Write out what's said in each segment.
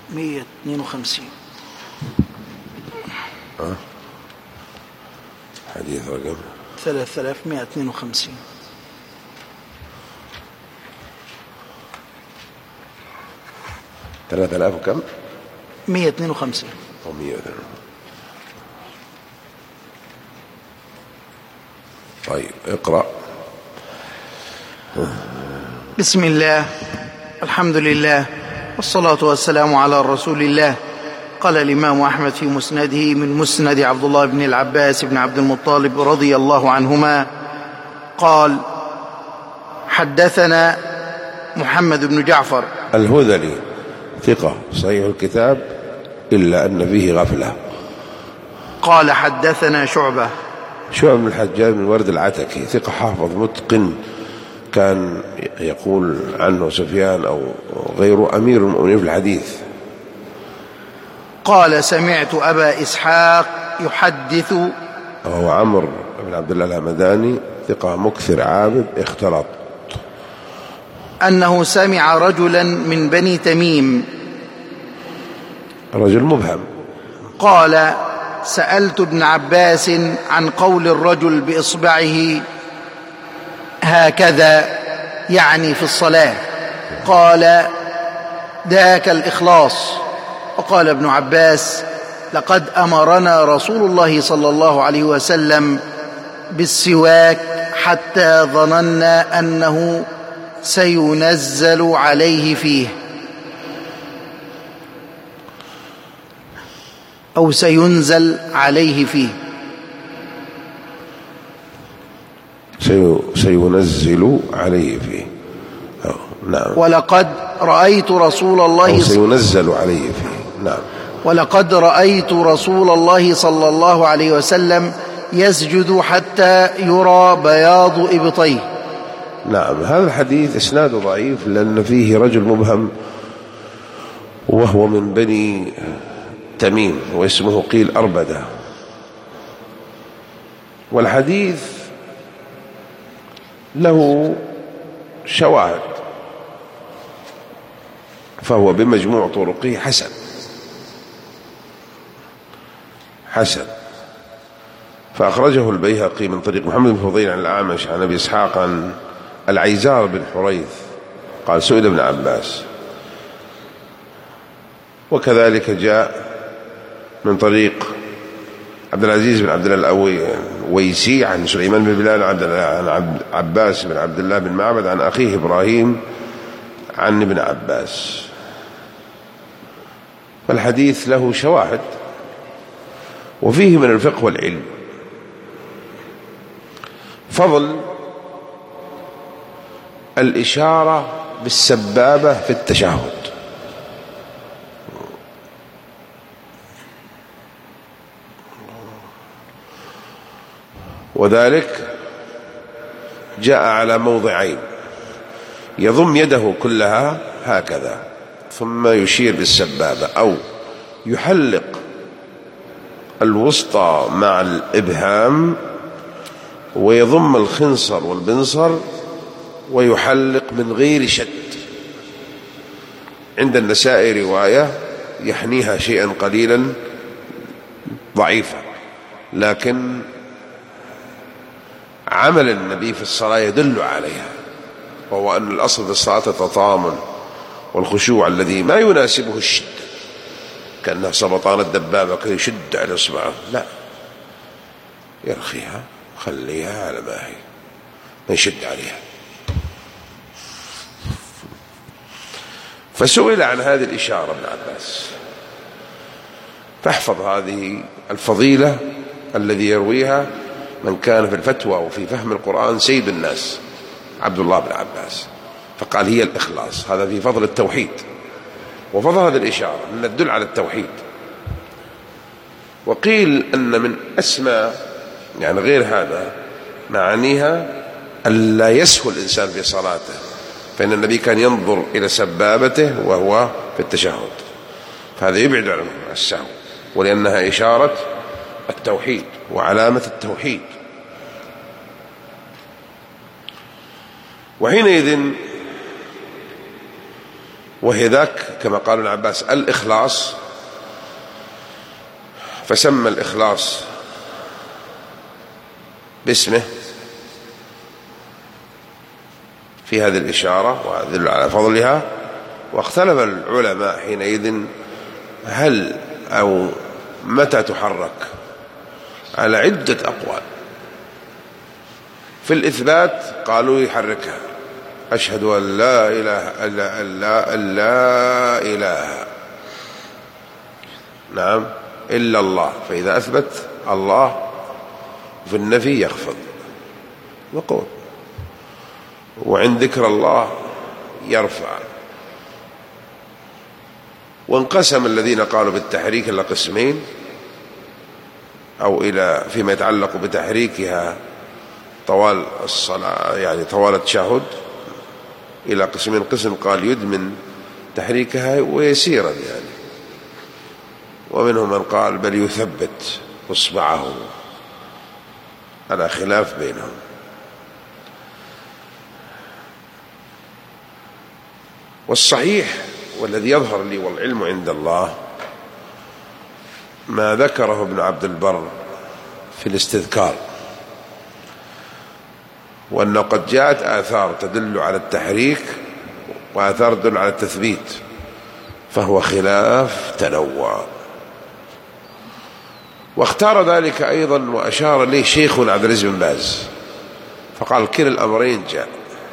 152. حديث رقم 3152. 3000 وكم؟ 152. أو 152. طيب اقرأ. بسم الله، الحمد لله، والصلاة والسلام على رسول الله. قال الإمام أحمد في مسنده من مسند عبد الله بن العباس بن عبد المطلب رضي الله عنهما قال: حدثنا محمد بن جعفر الهذلي ثقة صحيح الكتاب إلا أن فيه غفلة. قال: حدثنا شعبة بن الحجاج بن ورد العتكي ثقة حافظ متقن، كان يقول عنه سفيان أو غيره أمير المؤمنين في الحديث. قال: سمعت أبا إسحاق يحدث، وهو عمرو بن عبد الله الهمداني ثقة مكثر عابد اختلط، أنه سمع رجلا من بني تميم، رجل مبهم، قال: سألت ابن عباس عن قول الرجل بإصبعه هكذا، يعني في الصلاة، قال: ذاك الإخلاص. وقال ابن عباس: لقد أمرنا رسول الله صلى الله عليه وسلم بالسواك حتى ظننا أنه سينزل عليه فيه أو سينزل عليه فيه. سينزل عليه فيه. نعم. ولقد رأيت رسول الله سينزل عليه فيه. نعم. ولقد رأيت رسول الله صلى الله عليه وسلم يسجد حتى يرى بياض إبطيه. نعم. هذا الحديث إسناده ضعيف لأن فيه رجل مبهم وهو من بني تميم واسمه قيل أربدة، والحديث له شواهد، فهو بمجموع طرقه حسن. فأخرجه البيهقي من طريق محمد بن فضيل عن الأعمش عن أبي إسحاق عن العيزار بن حريث قال: سئل ابن عباس. وكذلك جاء من طريق عبد العزيز بن عبد الله الأويسي عن سليمان بن بلال عن عباس بن عبد الله بن معبد عن أخيه إبراهيم عن ابن عباس. فالحديث له شواهد، وفيه من الفقه والعلم فضل الإشارة بالسبابة في التشهد، وذلك جاء على موضعين: يضم يده كلها هكذا ثم يشير بالسبابة، أو يحلق الوسطى مع الإبهام ويضم الخنصر والبنصر ويحلق من غير شد. عند النسائي رواية يحنيها شيئا قليلا ضعيفة، لكن عمل النبي في الصلاة يدل عليها، وهو أن الأصل في الصلاة التطامن والخشوع الذي ما يناسبه الشد، كأنه سبطان الدبابة كي يشد على إصبعه، لا، يرخيها خليها على ما هي، ما يشد عليها. فسئل عن هذه الإشارة ابن عباس، فاحفظ هذه الفضيلة الذي يرويها من كان في الفتوى وفي فهم القرآن سيد الناس عبد الله بن عباس، فقال: هي الإخلاص. هذا في فضل التوحيد وفضل هذه الإشارة أن تدل على التوحيد. وقيل أن من أسماء يعني غير هذا معانيها ألا يسهو الإنسان في صلاته، فإن النبي كان ينظر إلى سبابته وهو في التشهد، فهذا يبعد عن السهو، ولأنها إشارة التوحيد وعلامة التوحيد. وهي ذاك كما قال ابن عباس الإخلاص، فسمى الإخلاص باسمه في هذه الإشارة ويدل على فضلها. واختلف العلماء حينئذ هل أو متى تحرك على عدة أقوال. في الإثبات قالوا يحركها أشهد أن لا إله إلا نعم إلا الله، فإذا أثبت الله في النفي يخفض وقول، وعند ذكر الله يرفع. وانقسم الذين قالوا بالتحريك إلى قسمين، أو إلى فيما يتعلق بتحريكها طوال الصلاة يعني طوال التشهد إلى قسمين. قسم قال يدمن تحريكها ويسيرا يعني، ومنهم من قال بل يثبت إصبعه، على خلاف بينهم. والصحيح والذي يظهر لي والعلم عند الله ما ذكره ابن عبد البر في الاستذكار، وأنه قد جاءت آثار تدل على التحريك وآثار تدل على التثبيت، فهو خلاف تنوع. واختار ذلك أيضا وأشار إليه شيخنا عبد العزيز بن باز، فقال كلا الأمرين جاء،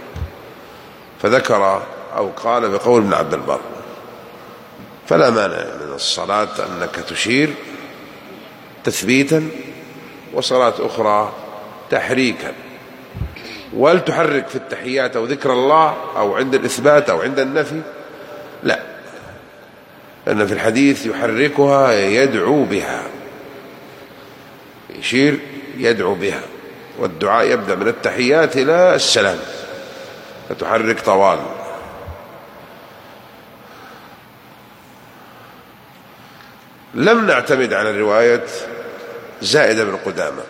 فذكر أو قال بقول ابن عبد البر فلا مانع من الصلاة أنك تشير تثبيتا وصلاة أخرى تحريكا، وهل تحرك في التحيات أو ذكر الله أو عند الإثبات أو عند النفي؟ لا، لأن في الحديث يحركها يدعو بها، يشير يدعو بها، والدعاء يبدأ من التحيات إلى السلام، فتحرك طوال. لم نعتمد على رواية زائدة بن قدامة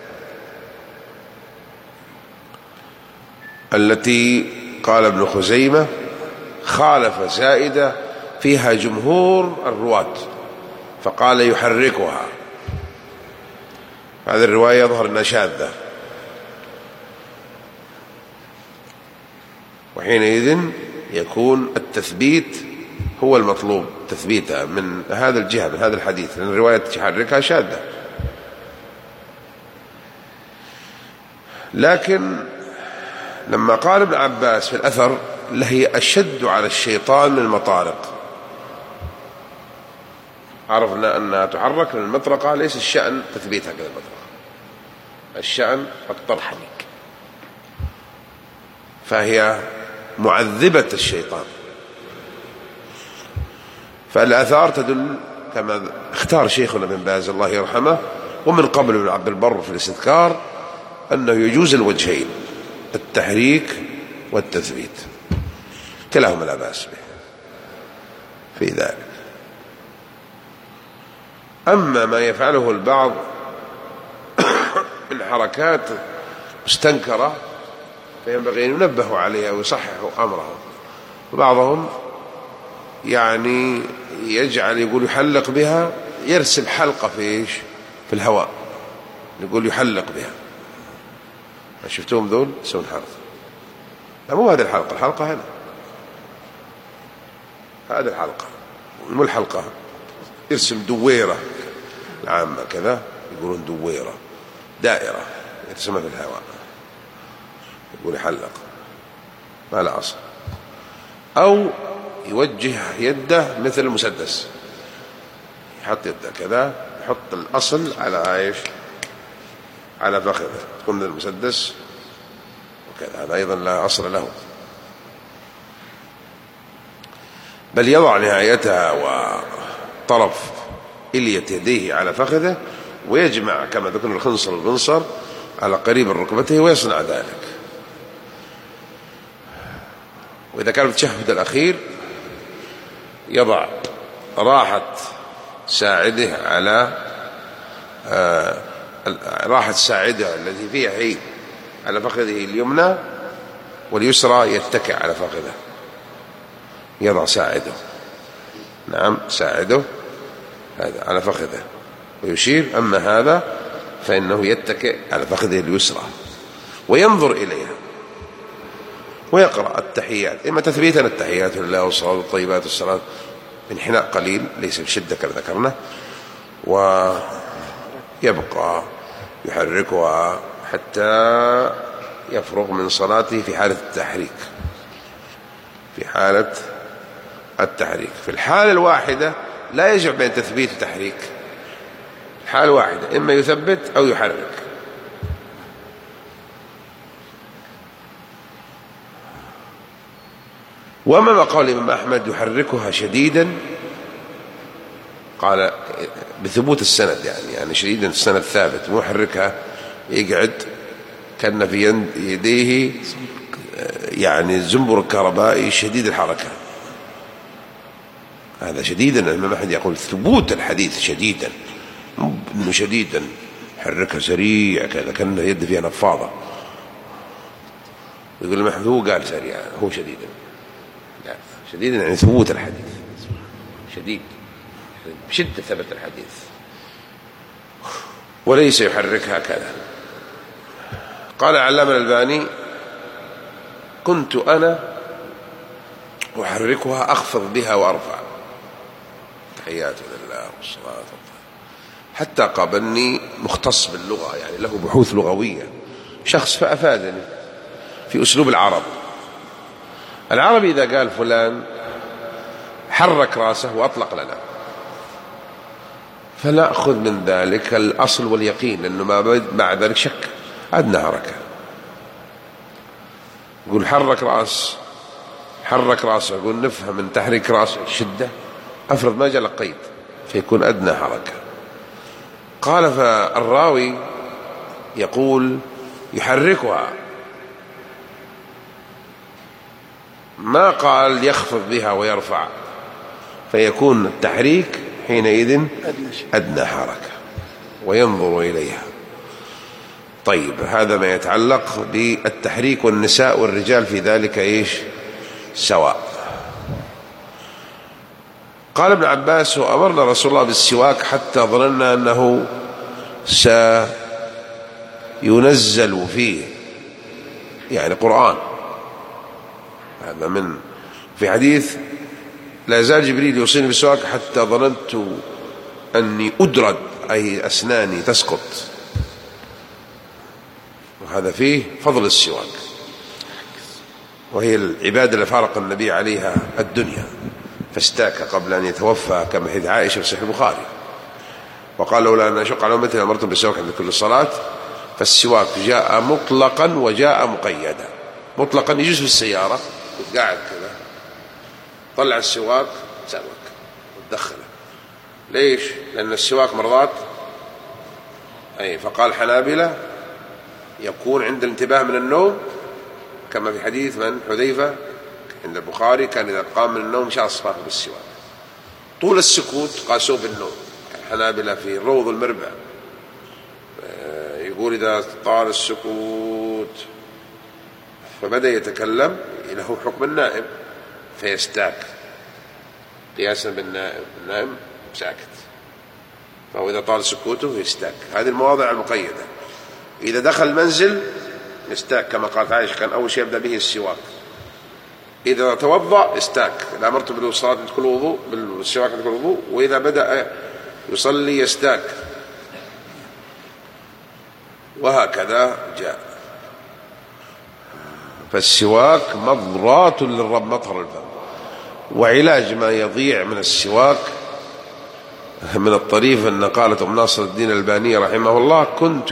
التي قال ابن خزيمة خالف زائدة فيها جمهور الرواة فقال يحركها. هذه الرواية يظهر أنها شاذة، وحينئذ يكون التثبيت هو المطلوب، تثبيتها من هذا الجهة من هذا الحديث، لأن الرواية تحركها شاذة. لكن لما قال ابن عباس في الأثر لهي أشد على الشيطان من المطارق، عرفنا أنها تحرك من المطرقة، ليس الشأن تثبيتها كذا المطرقة، الشأن الطرح، فهي معذبة الشيطان. فالآثار تدل كما اختار شيخنا بن باز الله يرحمه ومن قبل ابن عبد البر في الاستذكار أنه يجوز الوجهين، التحريك والتثبيت، كلاهما لا بأس به في ذلك. أما ما يفعله البعض من حركات مستنكرة فينبغي أن ينبهوا عليها ويصححوا أمرهم. وبعضهم يعني يجعل يقول يحلق بها، يرسم حلقة في إيش في الهواء، يقول يحلق بها. ما شفتوهم ذول يسوون حلقة؟ لا، مو هذه الحلقة، الحلقة هنا، هذه الحلقة مو الحلقة. يرسم دويرة العامة كذا، يقولون دويرة دائرة يرسمها في الهواء، يقول يحلق، ما لا أصل. أو يوجه يده مثل المسدس، يحط يده كذا، يحط الأصل على ايش على فخذه، تكون مثل المسدس وكذا، هذا أيضا لا أصل له. بل يضع نهايتها وطرف إلية يديه على فخذه ويجمع كما ذكرنا الخنصر والبنصر على قريب ركبته ويصنع ذلك. وإذا كان في التشهد الأخير يضع راحة ساعده على راحة ساعده التي فيها هي على فخذه اليمنى، واليسرى يتكئ على فخذه، يضع ساعده، نعم ساعده هذا على فخذه ويشير، أما هذا فإنه يتكئ على فخذه اليسرى وينظر إليها ويقرأ التحيات، إما تثبيتا التحيات لله والصلاة والطيبات والصلاة بانحناء قليل ليس بشدة كما ذكرنا، ويبقى يحركها حتى يفرغ من صلاته في حالة التحريك. في حالة التحريك في الحالة الواحدة لا يجمع بين تثبيت وتحريك، حالة واحدة إما يثبت أو يحرك. وما قال الإمام أحمد يحركها شديدا، قال بثبوت السند، يعني شديدا السند ثابت، مو يحركها يقعد كان في يديه يعني الزنبر الكهربائي شديد الحركة، هذا شديدا. الإمام أحمد يقول ثبوت الحديث شديدا، إنه شديدا حركها سريع كذا كان يد فيها نفاضة. يقول الإمام أحمد هو قال سريع، هو شديدا، لا شديدا يعني ثبوت الحديث شديد بشدة ثبت الحديث، وليس يحركها كذا. قال العلامة الألباني كنت أنا أحركها أخفض بها وأرفع، تحيات لله والصلاة حتى قابلني مختص باللغة، يعني له بحوث لغوية، شخص فأفادني في أسلوب العرب. العربي إذا قال فلان حرك راسه وأطلق لنا، فنأخذ من ذلك الأصل واليقين، لأنه ما مع ذلك شك، أدنى حركة. يقول حرك راسه، يقول نفهم من تحريك راسه الشدة، أفرض ما جاء قيد فيكون أدنى حركة. قال فالراوي يقول يحركها، ما قال يخفض بها ويرفع، فيكون التحريك حينئذ أدنى حركة وينظر إليها. طيب هذا ما يتعلق بالتحريك، والنساء والرجال في ذلك إيش سواء. قال ابن عباس وأمرنا رسول الله بالسواك حتى ظننا أنه سينزل فيه يعني قرآن. هذا من في حديث لا يزال جبريل يوصيني بالسواك حتى ظننت أني أدرد، أي أسناني تسقط. وهذا فيه فضل السواك، وهي العبادة اللي فارق النبي عليها الدنيا فاستاك قبل أن يتوفى، كما حديث عائشة في صحيح البخاري. وقال لولا أن أشق على أمتي لأمرتهم بالسواك عند كل صلاة. فالسواك جاء مطلقا وجاء مقيدا. مطلقا يجوز في السيارة قاعد كذا طلع السواك سواك وتدخله. ليش؟ لأن السواك مرضات، أي فقال حنابلة يكون عند الانتباه من النوم، كما في حديث من حذيفة عند البخاري كان إذا قام من النوم شاء الصباح بالسواك. طول السكوت قاسوه بالنوم، الحنابلة في روض المربع يقول إذا طال السكوت فبدأ يتكلم له حكم النائم فيستاك قياسا بالنائم، النائم ساكت، فهو إذا طال سكوته يستاك. هذه المواضع المقيدة. إذا دخل المنزل يستاك كما قالت عائشة كان أول شيء يبدأ به السواك. إذا توضأ استاك، إذا أمرت بالصلاة تدخل وضوء بالسواك تدخل وضوء، وإذا بدأ يصلي يستاك، وهكذا جاء. فالسواك مضرات للرب مطهر الفم، وعلاج ما يضيع من السواك. من الطريف أن قالت أم ناصر الدين الألباني رحمه الله كنت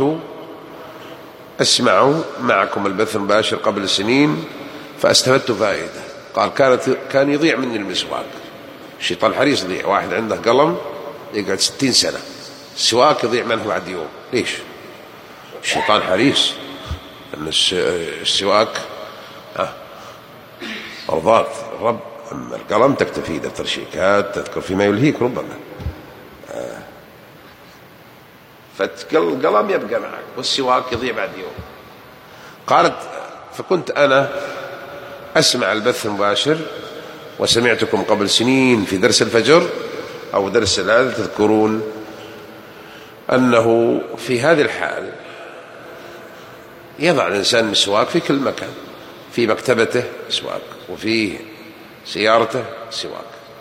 أسمع معكم البث المباشر قبل سنين فاستفدت فائدة. قال كان يضيع مني المسواك، الشيطان حريص يضيع. واحد عنده قلم يقعد 60 سنة، السواك يضيع منه بعد يوم. ليش؟ الشيطان حريص، أن السواك مرضات الرب. أما القلم تكتفي دفتر شيكات تذكر فيما يلهيك ربما، فالقلم يبقى معك والسواك يضيع بعد يوم. قالت فكنت أنا أسمع البث المباشر وسمعتكم قبل سنين في درس الفجر أو درس هذا تذكرون أنه في هذه الحال يضع الإنسان مسواك في كل مكان، في مكتبته مسواك، وفي سيارته سواك،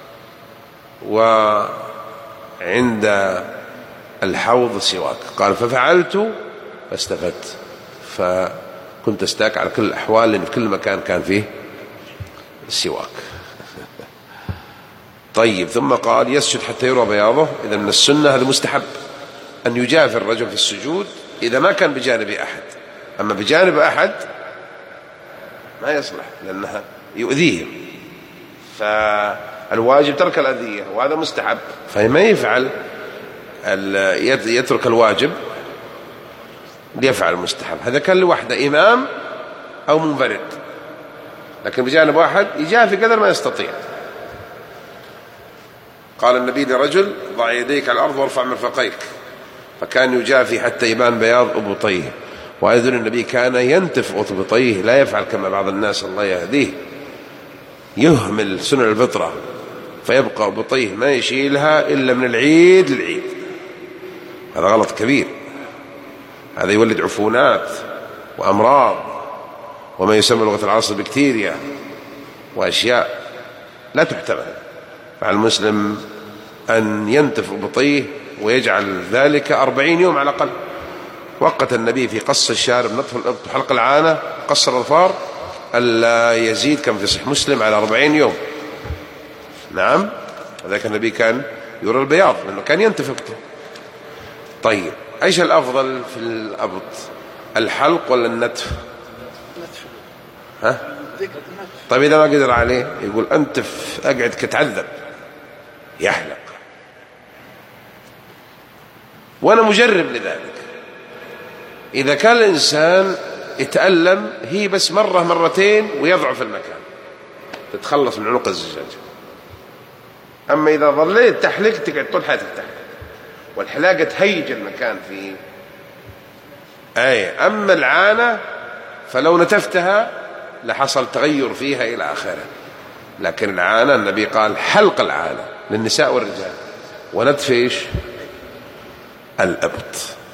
وعند الحوض سواك. قال ففعلت فاستفدت، فكنت استاك على كل الأحوال، لأن في كل مكان كان فيه السواك. طيب، ثم قال يسجد حتى يرى بياضه. إذا من السنة هذا مستحب أن يجافي الرجل في السجود إذا ما كان بجانب أحد، أما بجانب أحد ما يصلح لأنها يؤذيهم، فالواجب ترك الأذية وهذا مستحب، فما يفعل يترك الواجب ليفعل المستحب. هذا كان لوحده إمام أو منفرد، لكن بجانب واحد يجافي قدر ما يستطيع. قال النبي لرجل ضع يديك على الأرض وارفع مرفقيك، فكان يجافي حتى يبان بياض أبطيه. وأيضا النبي كان ينتف أبطيه، لا يفعل كما بعض الناس الله يهديه يهمل سنن الفطرة فيبقى أبطيه ما يشيلها إلا من العيد للعيد. هذا غلط كبير، هذا يولد عفونات وأمراض وما يسمى لغة العصر بكتيريا وأشياء لا تحتمل. فالمسلم أن ينتف أبطيه ويجعل ذلك 40 يوم على الأقل. وقت النبي في قص الشارب، نطف الإبط، حلق العانة، قص الأظفار، ألا يزيد كما في صحيح مسلم على 40 يوم. نعم، ذلك النبي كان يرى البياض لأنه كان ينتف إبطه. طيب، أيش الأفضل في الأبط، الحلق ولا النتف؟ ها؟ طيب إذا ما قدر عليه يقول أنتف، أقعد كتعذب، يحلق. وأنا مجرب لذلك. إذا كان الإنسان يتألم هي بس مرة مرتين ويضعف المكان، تتخلص من عنق الزجاجة. أما إذا ظليت تحلق تقعد طول حياتك تحلق، والحلاقة تهيج المكان فيه. أما العانة فلو نتفتها لحصل تغير فيها إلى آخره، لكن العانة النبي قال حلق العانة للنساء والرجال، ونتف إيش؟ الأبط.